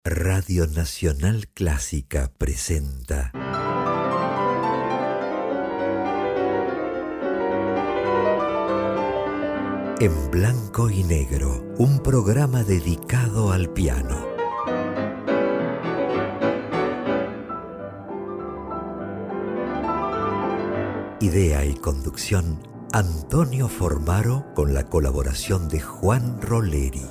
Radio Nacional Clásica presenta En Blanco y Negro, un programa dedicado al piano. Idea y conducción, Antonio Formaro, con la colaboración de Juan Roleri.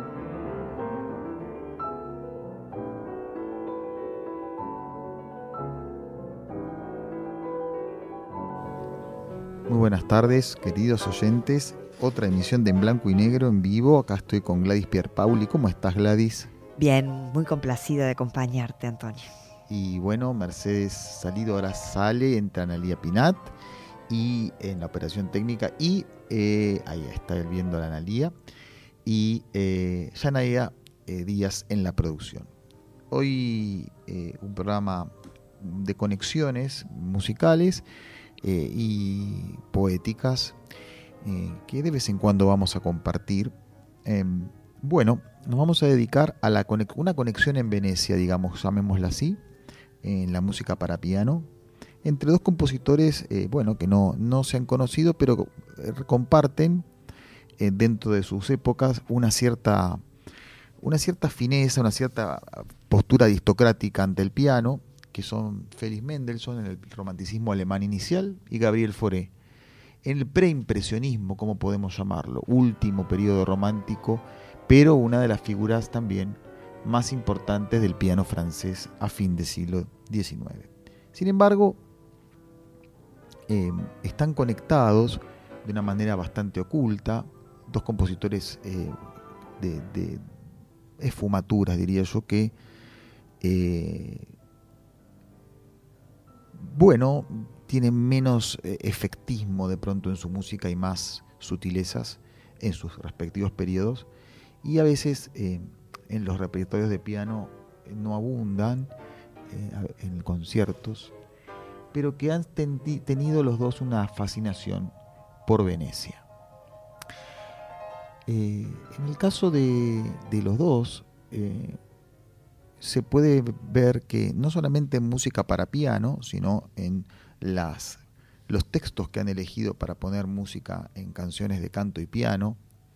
Muy buenas tardes, queridos oyentes. Otra emisión de En Blanco y Negro en vivo. Acá estoy con Gladys Pierpaoli. ¿Cómo estás, Gladys? Bien, muy complacida de acompañarte, Antonio. Y bueno, Mercedes Salido ahora sale, entra Analía Pinat y en la operación técnica. Y ahí está viendo a la Analía. Y Yanaya Díaz en la producción. Hoy un programa de conexiones musicales y poéticas que de vez en cuando vamos a compartir. Bueno, nos vamos a dedicar a una conexión en Venecia, digamos, llamémosla así, en la música para piano, entre dos compositores, bueno, que no se han conocido, pero comparten dentro de sus épocas una cierta fineza, una cierta postura aristocrática ante el piano, que son Felix Mendelssohn en el romanticismo alemán inicial y Gabriel Fauré en el preimpresionismo, como podemos llamarlo, último periodo romántico, pero una de las figuras también más importantes del piano francés a fin del siglo XIX. Sin embargo, están conectados de una manera bastante oculta, dos compositores de esfumaturas, diría yo, que bueno, tienen menos efectismo de pronto en su música y más sutilezas en sus respectivos periodos, y a veces en los repertorios de piano no abundan en conciertos, pero que han tenido los dos una fascinación por Venecia. En el caso de los dos, se puede ver que no solamente en música para piano, sino en los textos que han elegido para poner música en canciones de canto y piano,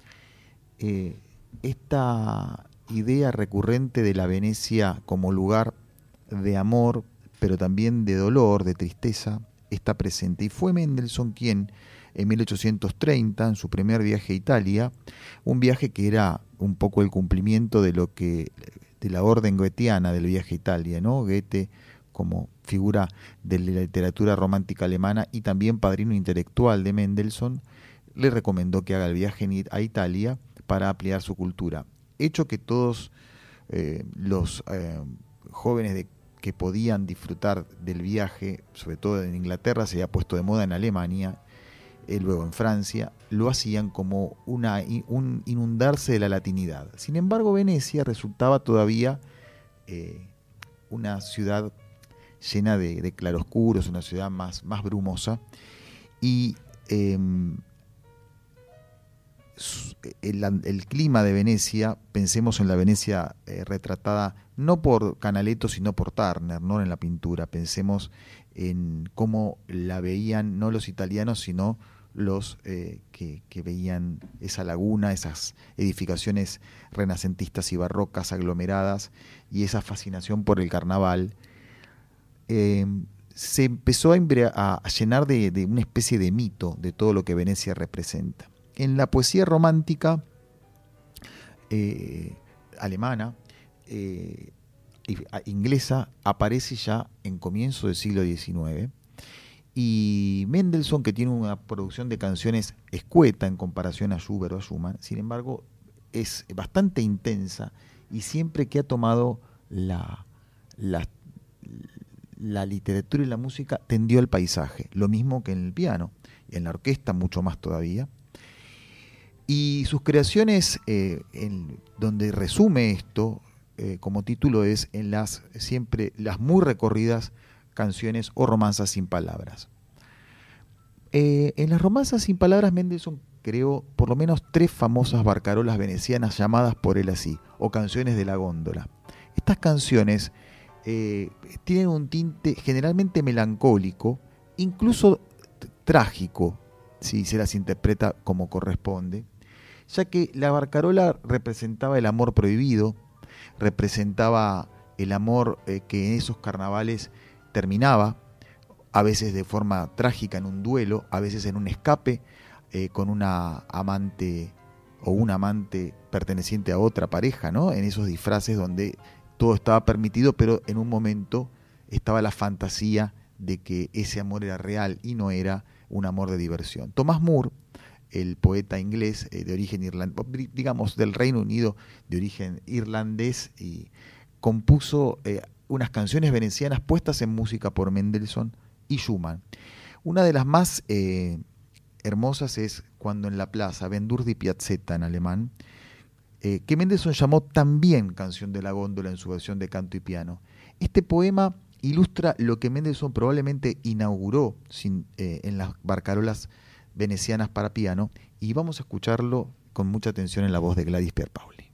esta idea recurrente de la Venecia como lugar de amor, pero también de dolor, de tristeza, está presente. Y fue Mendelssohn quien, en 1830, en su primer viaje a Italia, un viaje que era un poco el cumplimiento de la orden goetheana del viaje a Italia, ¿no? Goethe como figura de la literatura romántica alemana y también padrino intelectual de Mendelssohn, le recomendó que haga el viaje a Italia para ampliar su cultura. Hecho que todos los jóvenes que podían disfrutar del viaje, sobre todo en Inglaterra, se había puesto de moda en Alemania, luego en Francia, lo hacían como un inundarse de la latinidad. Sin embargo, Venecia resultaba todavía una ciudad llena de claroscuros, una ciudad más brumosa, y el clima de Venecia, pensemos en la Venecia retratada no por Canaletto sino por Turner, no en la pintura, pensemos en cómo la veían no los italianos sino los que veían esa laguna, esas edificaciones renacentistas y barrocas aglomeradas y esa fascinación por el carnaval. Se empezó a llenar de una especie de mito de todo lo que Venecia representa. En la poesía romántica alemana, inglesa, aparece ya en comienzo del siglo XIX, y Mendelssohn, que tiene una producción de canciones escueta en comparación a Schubert o a Schumann, sin embargo es bastante intensa, y siempre que ha tomado la literatura y la música tendió al paisaje, lo mismo que en el piano, en la orquesta mucho más todavía. Y sus creaciones, donde resume esto, como título es en siempre las muy recorridas canciones o romanzas sin palabras. En las romanzas sin palabras, Mendelssohn creó por lo menos 3 famosas barcarolas venecianas llamadas por él así, o canciones de la góndola. Estas canciones tienen un tinte generalmente melancólico, incluso trágico, si se las interpreta como corresponde, ya que la barcarola representaba el amor prohibido, representaba el amor que en esos carnavales terminaba, a veces de forma trágica en un duelo, a veces en un escape con una amante o un amante perteneciente a otra pareja, ¿no? En esos disfraces donde todo estaba permitido, pero en un momento estaba la fantasía de que ese amor era real y no era un amor de diversión. Thomas Moore, el poeta inglés de origen irlandés, digamos del Reino Unido, de origen irlandés, y compuso unas canciones venecianas puestas en música por Mendelssohn y Schumann. Una de las más hermosas es Cuando en la plaza, Wenn durch die Piazzetta en alemán, que Mendelssohn llamó también Canción de la Góndola en su versión de canto y piano. Este poema ilustra lo que Mendelssohn probablemente inauguró en las barcarolas venecianas para piano, y vamos a escucharlo con mucha atención en la voz de Gladys Pierpaoli.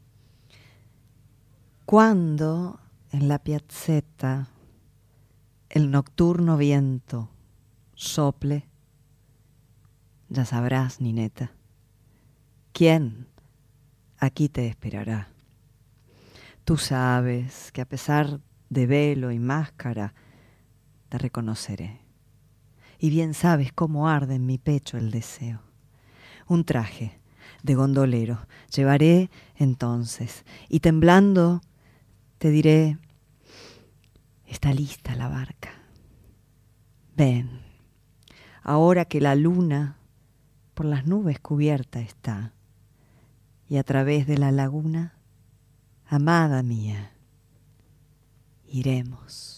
Cuando en la piazzetta el nocturno viento sople, ya sabrás, Nineta, quién aquí te esperará. Tú sabes que a pesar de velo y máscara, te reconoceré. Y bien sabes cómo arde en mi pecho el deseo. Un traje de gondolero llevaré entonces, y temblando te diré, está lista la barca. Ven, ahora que la luna por las nubes cubierta está, y a través de la laguna, amada mía, iremos.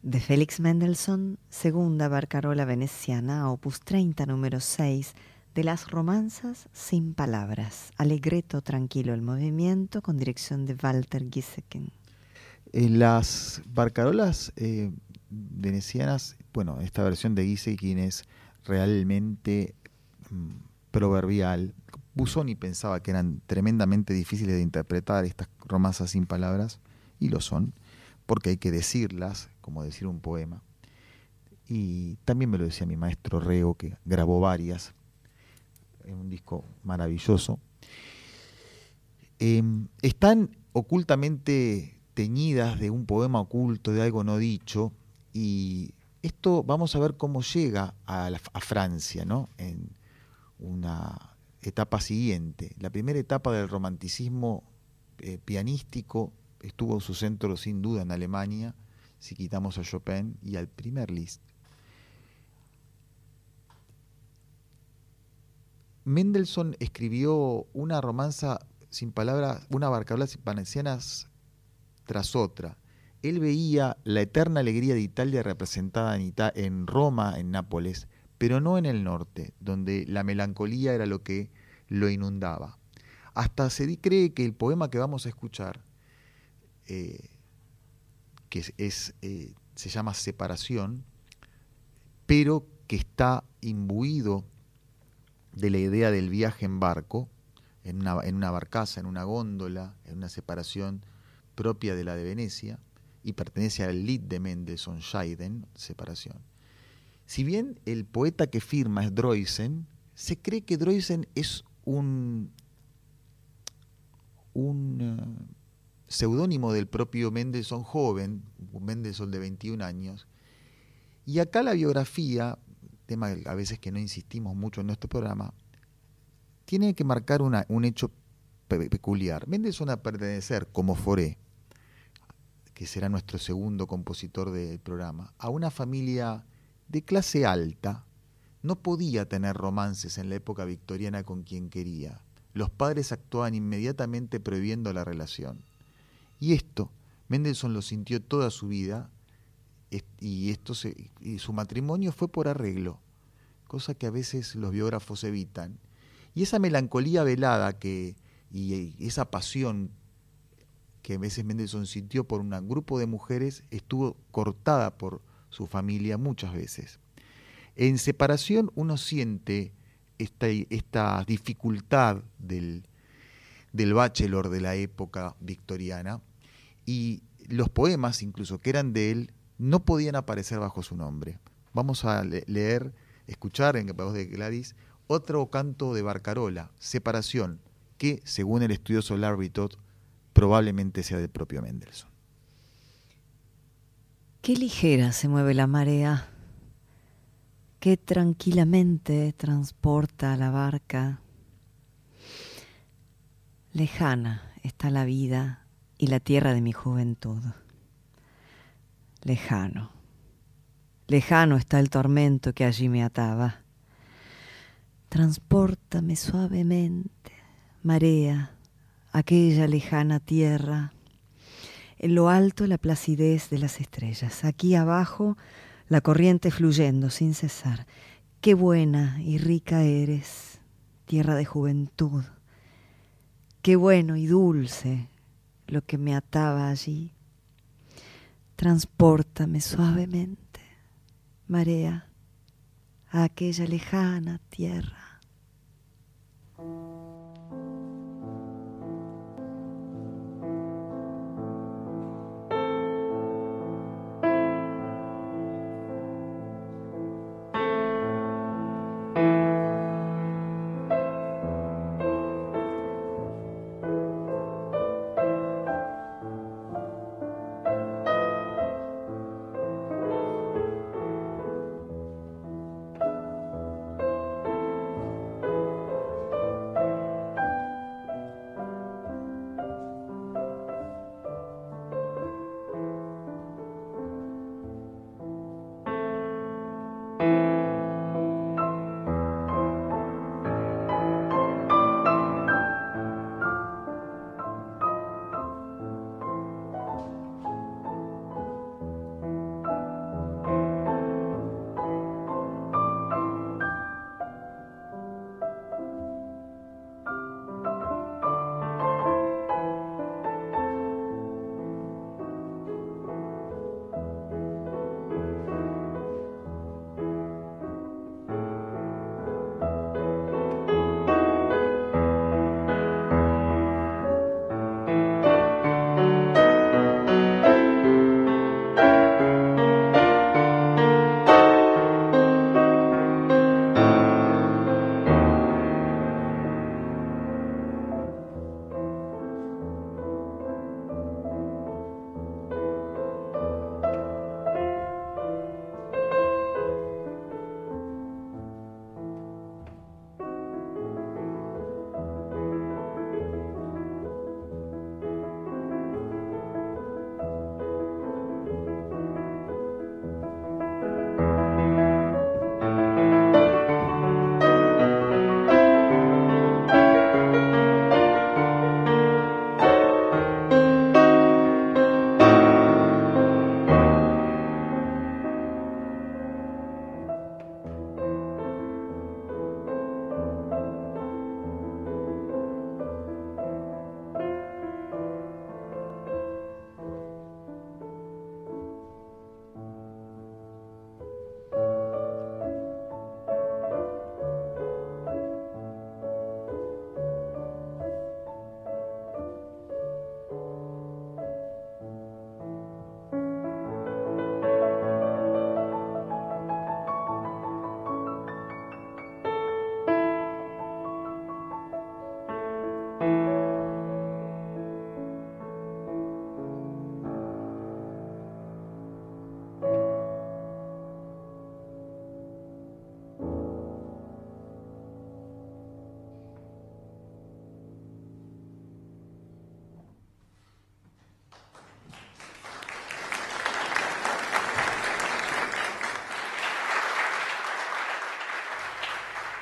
De Félix Mendelssohn, segunda barcarola veneciana, opus 30, número 6, de las romanzas sin palabras. Alegreto tranquilo el movimiento, con dirección de Walter Giesecke. Las barcarolas venecianas, bueno, esta versión de Giesecke es realmente proverbial. Busoni pensaba que eran tremendamente difíciles de interpretar estas romanzas sin palabras, y lo son, porque hay que decirlas, como decir un poema. Y también me lo decía mi maestro Rego, que grabó varias, en un disco maravilloso. Están ocultamente teñidas de un poema oculto, de algo no dicho, y esto vamos a ver cómo llega a Francia, ¿no? En una etapa siguiente. La primera etapa del romanticismo pianístico estuvo su centro sin duda en Alemania, si quitamos a Chopin y al primer Liszt. Mendelssohn escribió una romanza sin palabras, una barcarola venecianas tras otra. Él veía la eterna alegría de Italia representada en Roma, en Nápoles, pero no en el norte, donde la melancolía era lo que lo inundaba. Hasta se cree que el poema que vamos a escuchar, se llama Separación, pero que está imbuido de la idea del viaje en barco, en una barcaza, en una góndola, en una separación propia de la de Venecia, y pertenece al Lied de Mendelssohn, Scheiden, separación. Si bien el poeta que firma es Droysen, se cree que Droysen es un seudónimo del propio Mendelssohn joven, un Mendelssohn de 21 años, y acá la biografía, tema a veces que no insistimos mucho en nuestro programa, tiene que marcar un hecho peculiar. Mendelssohn, a pertenecer, como Fauré, que será nuestro segundo compositor del programa, a una familia de clase alta, no podía tener romances en la época victoriana con quien quería. Los padres actuaban inmediatamente prohibiendo la relación. Y esto, Mendelssohn lo sintió toda su vida, y su matrimonio fue por arreglo, cosa que a veces los biógrafos evitan. Y esa melancolía velada y esa pasión que a veces Mendelssohn sintió por un grupo de mujeres estuvo cortada por su familia muchas veces. En Separación uno siente esta dificultad del bachelor de la época victoriana, y los poemas, incluso que eran de él, no podían aparecer bajo su nombre. Vamos a escuchar en voz de Gladys otro canto de barcarola, Separación, que según el estudioso Larry Todd probablemente sea del propio Mendelssohn. Qué ligera se mueve la marea, qué tranquilamente transporta la barca. Lejana está la vida y la tierra de mi juventud. Lejano, lejano está el tormento que allí me ataba. Transpórtame suavemente, marea, aquella lejana tierra. En lo alto la placidez de las estrellas, aquí abajo la corriente fluyendo sin cesar. Qué buena y rica eres, tierra de juventud. Qué bueno y dulce lo que me ataba allí. Transpórtame suavemente, marea, a aquella lejana tierra.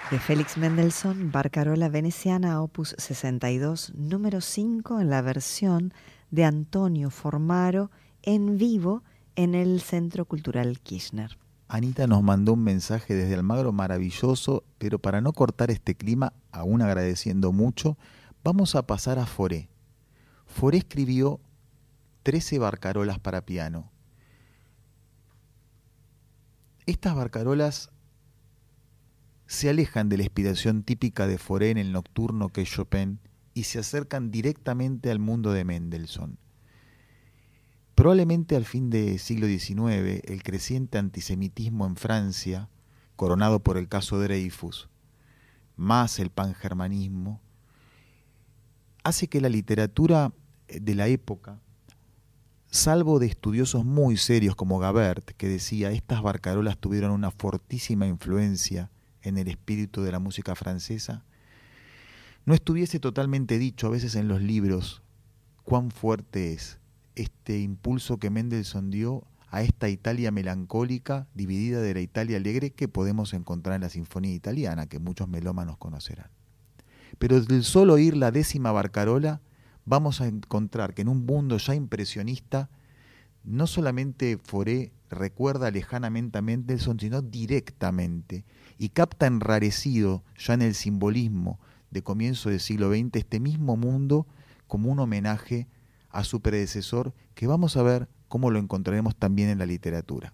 De Félix Mendelssohn, Barcarola veneciana, opus 62, número 5, en la versión de Antonio Formaro, en vivo en el Centro Cultural Kirchner. Anita nos mandó un mensaje desde Almagro maravilloso, pero para no cortar este clima, aún agradeciendo mucho, vamos a pasar a Fauré. Fauré escribió 13 barcarolas para piano. Estas barcarolas se alejan de la inspiración típica de Fauré en el nocturno que es Chopin y se acercan directamente al mundo de Mendelssohn. Probablemente al fin del siglo XIX, el creciente antisemitismo en Francia, coronado por el caso Dreyfus, más el pangermanismo, hace que la literatura de la época, salvo de estudiosos muy serios como Gabert, que decía estas barcarolas tuvieron una fortísima influencia en el espíritu de la música francesa, no estuviese totalmente dicho a veces en los libros cuán fuerte es este impulso que Mendelssohn dio a esta Italia melancólica, dividida de la Italia alegre que podemos encontrar en la Sinfonía Italiana, que muchos melómanos conocerán. Pero del solo oír la 10ª barcarola, vamos a encontrar que en un mundo ya impresionista, no solamente Fauré recuerda lejanamente a Mendelssohn, sino directamente, y capta enrarecido ya en el simbolismo de comienzo del siglo XX este mismo mundo como un homenaje a su predecesor, que vamos a ver cómo lo encontraremos también en la literatura.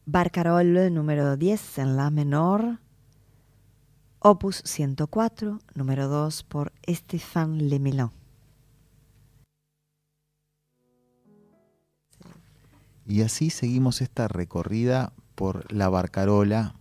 Barcarolle número 10 en la menor, opus 104, número 2 por Stéphane Lemelin. Y así seguimos esta recorrida por la barcarola,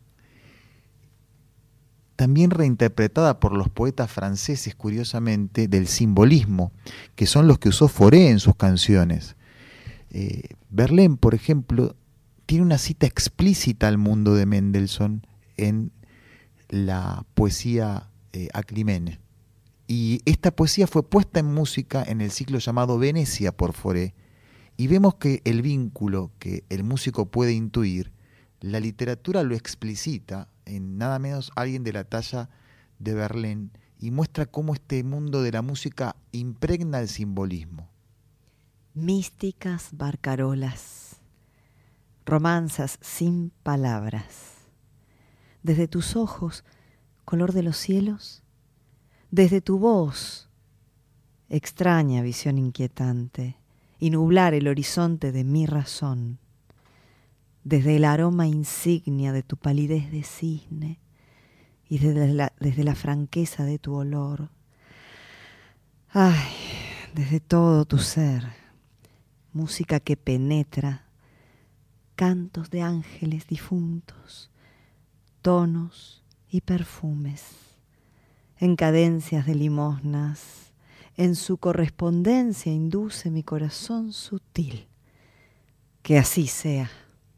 también reinterpretada por los poetas franceses, curiosamente, del simbolismo, que son los que usó Fauré en sus canciones. Verlaine, por ejemplo, tiene una cita explícita al mundo de Mendelssohn en la poesía Aclimene. Y esta poesía fue puesta en música en el ciclo llamado Venecia por Fauré. Y vemos que el vínculo que el músico puede intuir, la literatura lo explicita en nada menos alguien de la talla de Verlaine y muestra cómo este mundo de la música impregna el simbolismo. Místicas barcarolas, romanzas sin palabras. Desde tus ojos, color de los cielos, desde tu voz, extraña visión inquietante, y nublar el horizonte de mi razón, desde el aroma insignia de tu palidez de cisne y desde la franqueza de tu olor. Ay, desde todo tu ser, música que penetra, cantos de ángeles difuntos, tonos y perfumes, en cadencias de limosnas, en su correspondencia induce mi corazón sutil. Que así sea.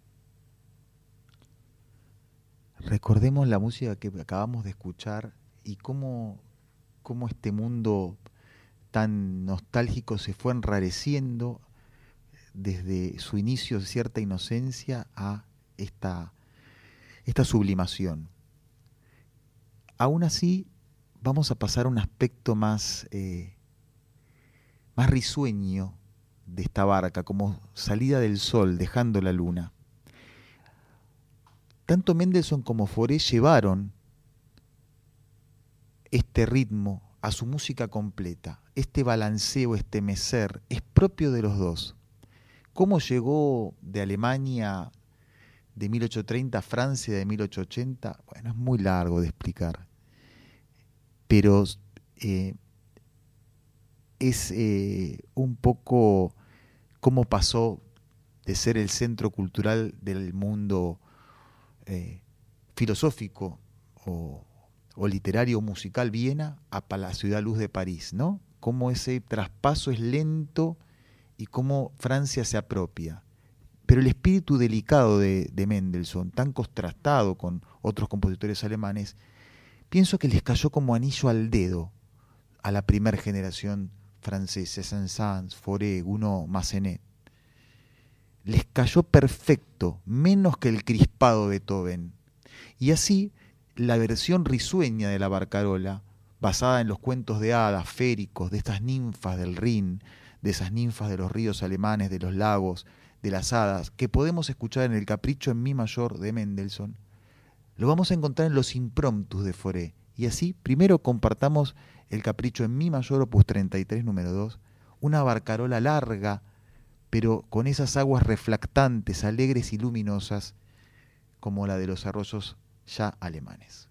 Recordemos la música que acabamos de escuchar y cómo este mundo tan nostálgico se fue enrareciendo desde su inicio de cierta inocencia a esta sublimación. Aún así, vamos a pasar a un aspecto más risueño de esta barca, como salida del sol, dejando la luna. Tanto Mendelssohn como Fauré llevaron este ritmo a su música completa. Este balanceo, este mecer, es propio de los dos. ¿Cómo llegó de Alemania de 1830 a Francia de 1880? Bueno, es muy largo de explicar. Pero es un poco cómo pasó de ser el centro cultural del mundo filosófico o literario o musical Viena a la ciudad luz de París, ¿no? Cómo ese traspaso es lento y cómo Francia se apropia. Pero el espíritu delicado de Mendelssohn, tan contrastado con otros compositores alemanes, pienso que les cayó como anillo al dedo a la primera generación francesa, Saint-Saëns, Fauré, Gounod, Massenet. Les cayó perfecto, menos que el crispado Beethoven. Y así, la versión risueña de la barcarola, basada en los cuentos de hadas féricos, de estas ninfas del Rin, de esas ninfas de los ríos alemanes, de los lagos, de las hadas, que podemos escuchar en el Capricho en Mi mayor de Mendelssohn, lo vamos a encontrar en los impromptus de Fauré. Y así, primero compartamos el Capricho en Mi mayor, opus 33, número 2, una barcarola larga, pero con esas aguas reflectantes, alegres y luminosas, como la de los arroyos ya alemanes.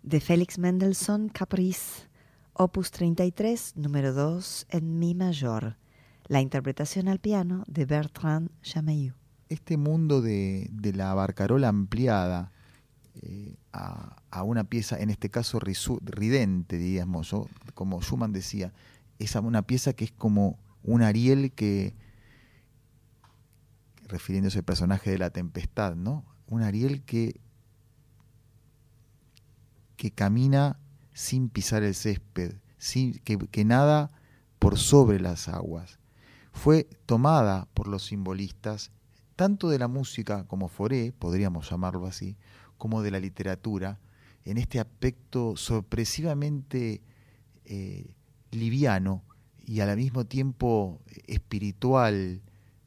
de Félix Mendelssohn Caprice, opus 33, número 2 en mi mayor. La interpretación al piano de Bertrand Chameillou. Este mundo de la barcarola ampliada a una pieza, en este caso ridente, diríamos, ¿no? Como Schumann decía, es una pieza que es como un Ariel que, refiriéndose al personaje de La Tempestad, ¿no? Un Ariel que camina sin pisar el césped, que nada por sobre las aguas. Fue tomada por los simbolistas, tanto de la música como Fauré, podríamos llamarlo así, como de la literatura, en este aspecto sorpresivamente liviano y al mismo tiempo espiritual,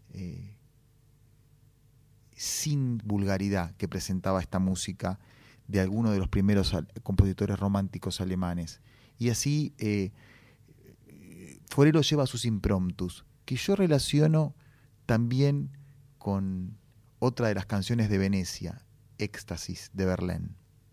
sin vulgaridad, que presentaba esta música de algunos de los primeros compositores románticos alemanes. Y así Fauré lo lleva a sus impromptus, que yo relaciono también con otra de las canciones de Venecia, Éxtasis, de Verlaine.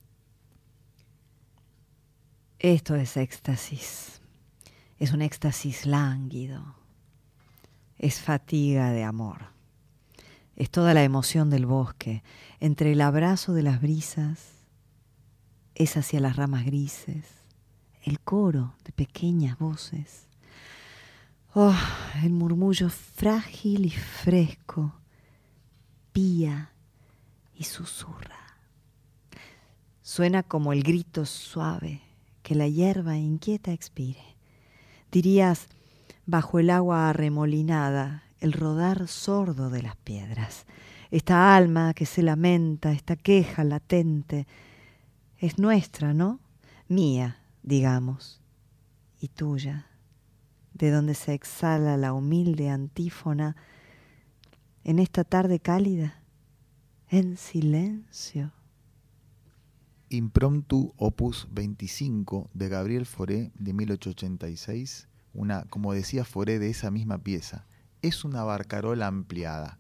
Esto es éxtasis. Es un éxtasis lánguido. Es fatiga de amor. Es toda la emoción del bosque, entre el abrazo de las brisas, es hacia las ramas grises, el coro de pequeñas voces. Oh, el murmullo frágil y fresco, pía y susurra. Suena como el grito suave que la hierba inquieta expire. Dirías, bajo el agua arremolinada, el rodar sordo de las piedras. Esta alma que se lamenta, esta queja latente, es nuestra, ¿no? Mía, digamos, y tuya, de donde se exhala la humilde antífona en esta tarde cálida, en silencio. Impromptu opus 25 de Gabriel Fauré de 1886, como decía Fauré de esa misma pieza, es una barcarola ampliada.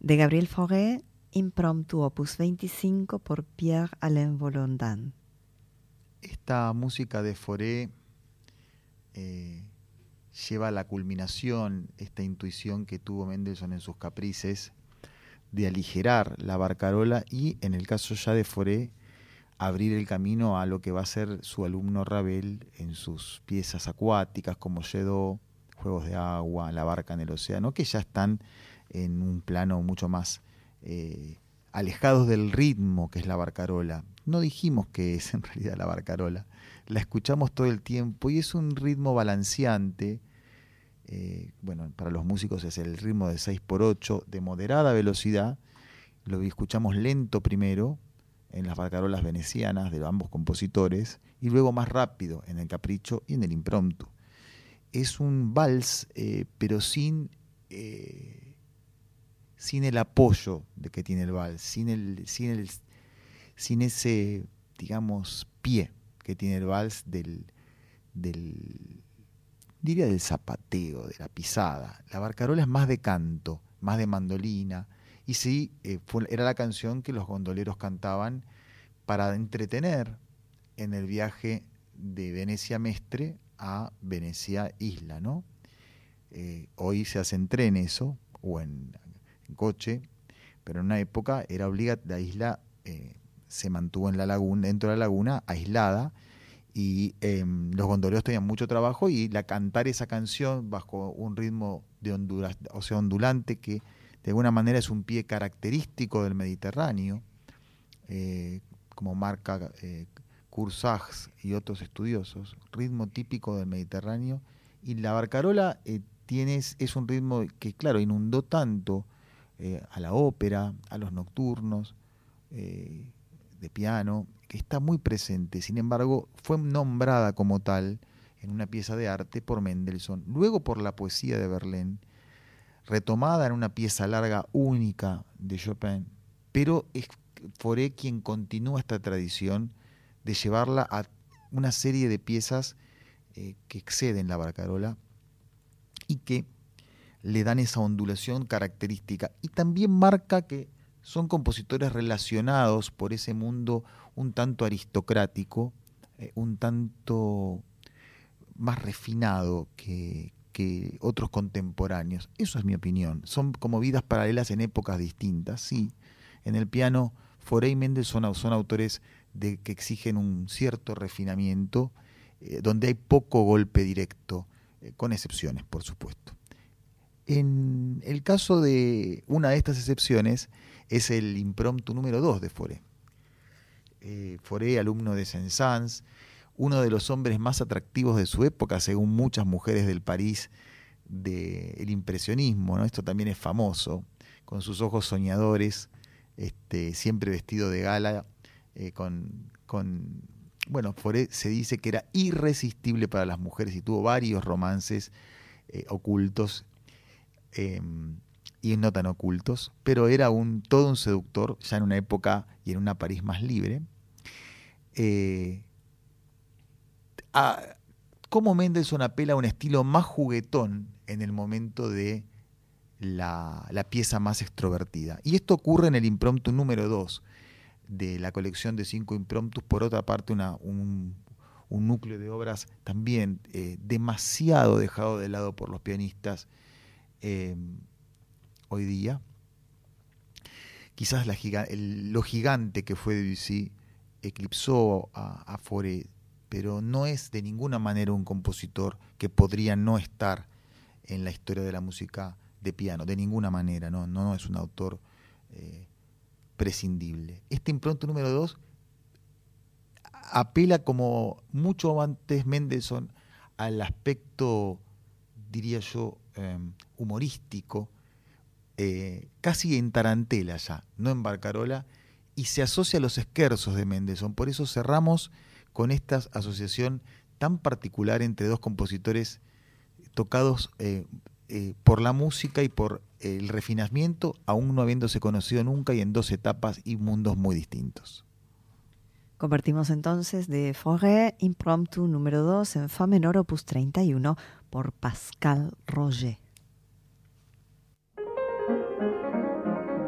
De Gabriel Fauré, Impromptu opus 25 por Pierre-Alain Volandan. Esta música de Fauré lleva a la culminación esta intuición que tuvo Mendelssohn en sus caprices de aligerar la barcarola y, en el caso ya de Fauré, abrir el camino a lo que va a ser su alumno Ravel en sus piezas acuáticas como Jeddo, Juegos de Agua, La Barca en el Océano, que ya están en un plano mucho más alejados del ritmo que es la barcarola. No dijimos que es en realidad la barcarola, la escuchamos todo el tiempo y es un ritmo balanceante. Bueno, para los músicos es el ritmo de 6x8 de moderada velocidad. Lo escuchamos lento primero en las barcarolas venecianas de ambos compositores y luego más rápido en el Capricho y en el Impromptu. Es un vals, pero sin el apoyo de que tiene el vals, sin ese, digamos, pie que tiene el vals diría del zapateo, de la pisada. La barcarola es más de canto, más de mandolina, y sí, era la canción que los gondoleros cantaban para entretener en el viaje de Venecia Mestre a Venecia Isla, ¿no? Hoy se hace en tren eso, o en coche, pero en una época era obligatorio. La isla se mantuvo en la laguna, dentro de la laguna, aislada, y los gondoleros tenían mucho trabajo y cantar esa canción bajo un ritmo de ondulante que de alguna manera es un pie característico del Mediterráneo, como marca Cursach y otros estudiosos, ritmo típico del Mediterráneo. Y la barcarola es un ritmo que, claro, inundó tanto a la ópera, a los nocturnos de piano, que está muy presente. Sin embargo, fue nombrada como tal en una pieza de arte por Mendelssohn, luego por la poesía de Verlaine, retomada en una pieza larga única de Chopin, pero es Fauré quien continúa esta tradición de llevarla a una serie de piezas que exceden la barcarola y que le dan esa ondulación característica, y también marca que son compositores relacionados por ese mundo un tanto aristocrático, un tanto más refinado que otros contemporáneos. Eso es mi opinión. Son como vidas paralelas en épocas distintas. Sí, en el piano Fauré y Mendelssohn son autores que exigen un cierto refinamiento, donde hay poco golpe directo, con excepciones, por supuesto. En el caso de una de estas excepciones es el Impromptu número 2 de Fauré. Fauré, alumno de Saint-Saëns, uno de los hombres más atractivos de su época, según muchas mujeres del París del impresionismo, ¿no? Esto también es famoso, con sus ojos soñadores, siempre vestido de gala, bueno, Fauré se dice que era irresistible para las mujeres y tuvo varios romances ocultos y no tan ocultos, pero era todo un seductor ya en una época y en una París más libre. Como Mendelssohn apela a un estilo más juguetón en el momento de la pieza más extrovertida. Y esto ocurre en el Impromptu número 2 de la colección de 5 impromptus. Por otra parte, un núcleo de obras también demasiado dejado de lado por los pianistas hoy día. Quizás lo gigante que fue Debussy eclipsó a Fauré, pero no es de ninguna manera un compositor que podría no estar en la historia de la música de piano, de ninguna manera, no es un autor prescindible. Este Impromptu número 2 apela, como mucho antes Mendelssohn, al aspecto, diría yo, humorístico, casi en tarantela ya, no en barcarola, y se asocia a los scherzos de Mendelssohn. Por eso cerramos con esta asociación tan particular entre dos compositores tocados por la música y por el refinamiento, aún no habiéndose conocido nunca y en dos etapas y mundos muy distintos. Compartimos entonces de Fauré, Impromptu número 2 en Fa menor opus 31 por Pascal Roger.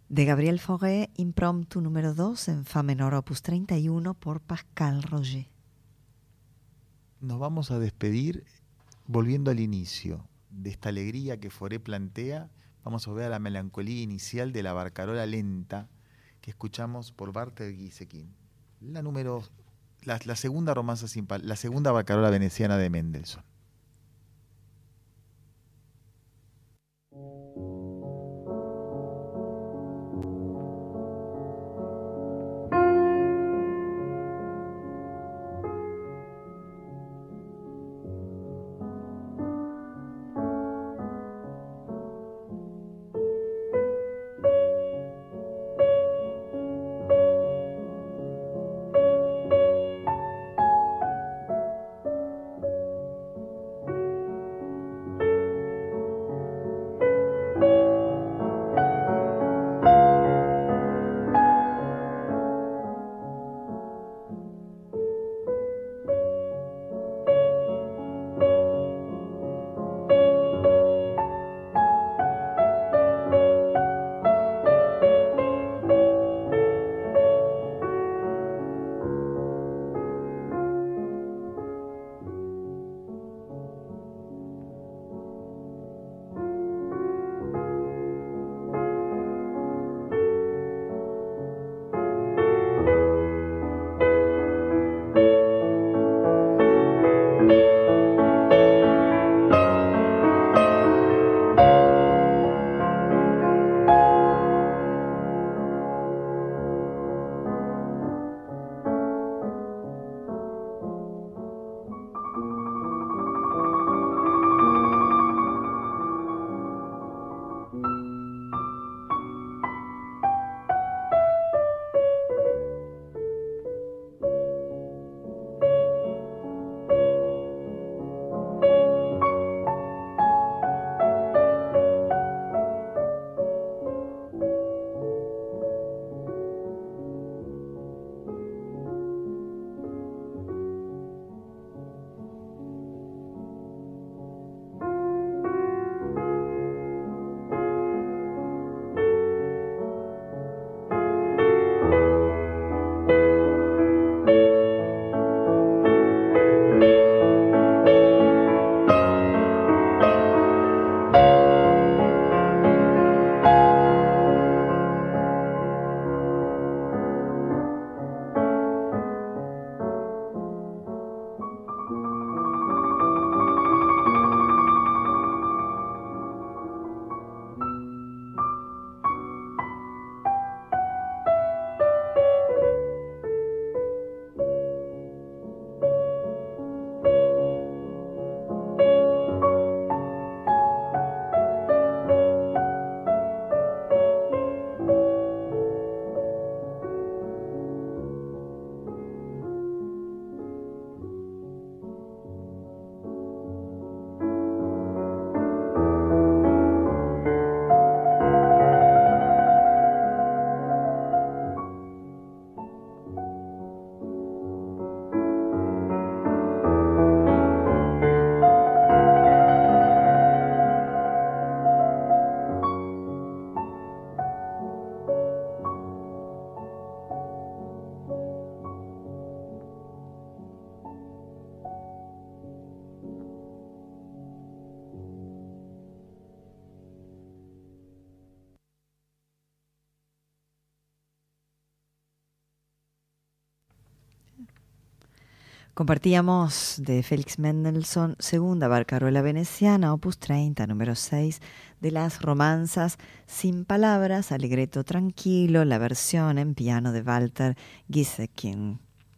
de Gabriel Fauré, impromptu número 2 en fa menor opus 31 por Pascal Roger. Nos vamos a despedir volviendo al inicio de esta alegría que Fauré plantea. Vamos a ver a la melancolía inicial de la barcarola lenta que escuchamos por Walter Gieseking. La segunda romanza la segunda barcarola veneciana de Mendelssohn. Compartíamos de Félix Mendelssohn, segunda barcarola veneciana, opus 30, número 6, de las romanzas sin palabras, alegreto tranquilo, la versión en piano de Walter Gieseking.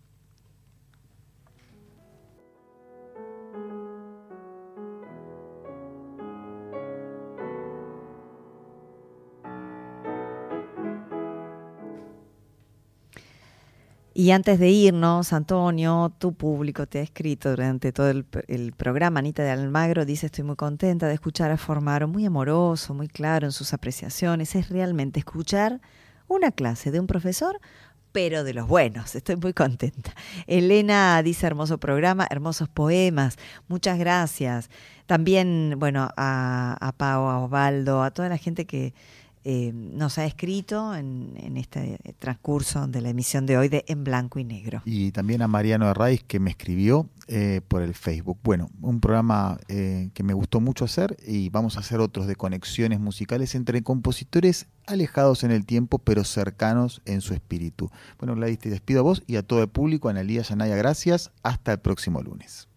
Y antes de irnos, Antonio, tu público te ha escrito durante todo el programa. Anita de Almagro dice: estoy muy contenta de escuchar a Formaro, muy amoroso, muy claro en sus apreciaciones. Es realmente escuchar una clase de un profesor, pero de los buenos. Estoy muy contenta. Elena dice: hermoso programa, hermosos poemas. Muchas gracias. También, bueno, a Pau, a Osvaldo, a toda la gente que nos ha escrito en este transcurso de la emisión de hoy de En Blanco y Negro. Y también a Mariano Herraiz, que me escribió por el Facebook. Bueno, un programa que me gustó mucho hacer, y vamos a hacer otros de conexiones musicales entre compositores alejados en el tiempo pero cercanos en su espíritu. Bueno, Gladys, te despido a vos y a todo el público. Analía Yanaya, gracias. Hasta el próximo lunes.